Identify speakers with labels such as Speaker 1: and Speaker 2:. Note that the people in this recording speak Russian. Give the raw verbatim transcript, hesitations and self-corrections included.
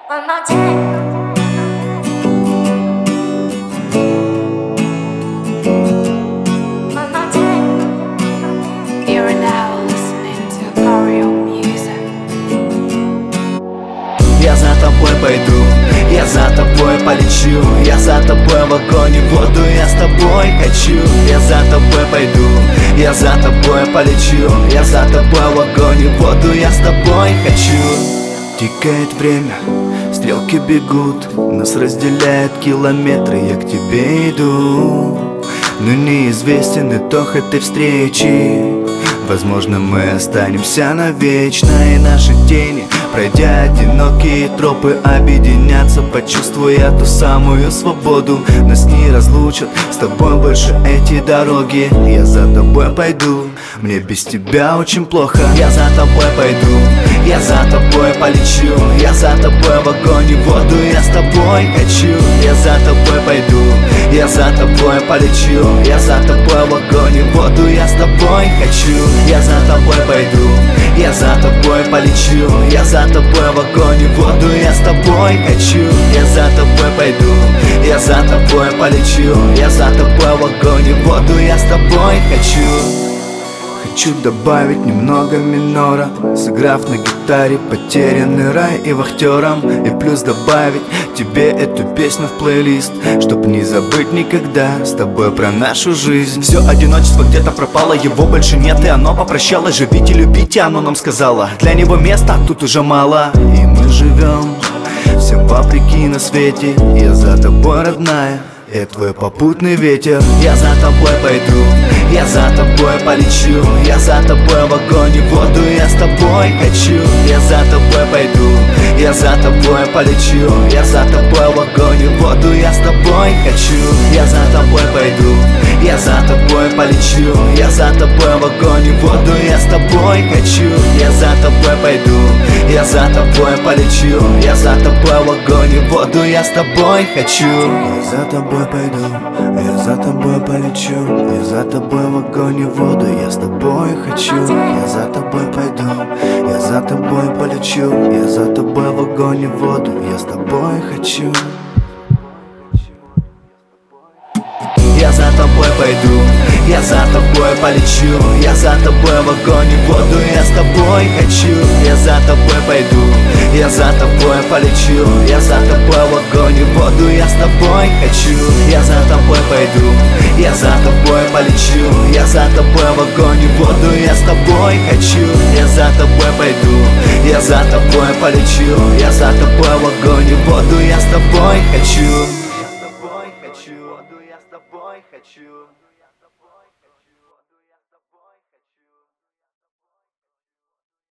Speaker 1: One more time. One more time.
Speaker 2: You're now listening to Oreo Music.
Speaker 3: Я за тобой пойду, я за тобой полечу, я за тобой в огонь и в воду, я с тобой хочу. Я за тобой пойду, я за тобой полечу, я за тобой в огонь и в воду, я с тобой хочу. Тикает время, стрелки бегут, нас разделяют километры, я к тебе иду. Но неизвестен итог этой встречи. Возможно, мы останемся навечно, и наши тени, пройдя одинокие тропы, объединятся, почувствуя ту самую свободу. Нас не разлучат с тобой больше эти дороги. Я за тобой пойду, мне без тебя очень плохо. Я за тобой пойду, я за тобой полечу, я за тобой в огонь и в воду, я с тобой хочу. Я за тобой пойду, я за тобой полечу, я за тобой в огонь и в воду, я с тобой хочу. Я за тобой пойду, я за тобой полечу, я за тобой в огонь и в воду, я с тобой хочу. Я за тобой пойду, я за тобой полечу, я за тобой в огонь и в воду, я с тобой хочу. Хочу добавить немного минора, сыграв на гитаре потерянный рай и вахтером. И плюс добавить тебе эту песню в плейлист, чтоб не забыть никогда с тобой про нашу жизнь. Все одиночество где-то пропало, его больше нет, и оно попрощалось. Живите, любите, оно нам сказала. Для него места тут уже мало, и мы живем всем вопреки на свете. Я за тобой, родная, я твой попутный ветер. Я за тобой пойду, я за тобой полечу, я за тобой в огонь и в воду, я с тобой хочу. Я за тобой пойду, я за тобой полечу, я за тобой в огонь и в воду, я с тобой хочу. Я за тобой пойду, я за тобой полечу, я за тобой в огонь и в воду, я с тобой хочу. Я за тобой пойду, я за тобой полечу, я за тобой в огонь и в воду, я с тобой хочу. Я за тобой пойду, я за тобой полечу, я за тобой в огонь и в воду, я с тобой хочу. Я за тобой пойду, я за тобой полечу, я за тобой в огонь и в воду, я с тобой хочу. Я за тобой пойду, я за тобой полечу, я за тобой в огонь и в воду, я с тобой хочу. Я за тобой пойду, я за тобой полечу, я за тобой в огонь и в воду, я с тобой хочу. Я за тобой пойду, я за тобой полечу, я за тобой в огонь и в воду, я с тобой хочу. Я за тобой пойду, я за тобой полечу, я за тобой в огонь и в воду, я с тобой хочу. Я с тобой хочу, я с тобой хочу.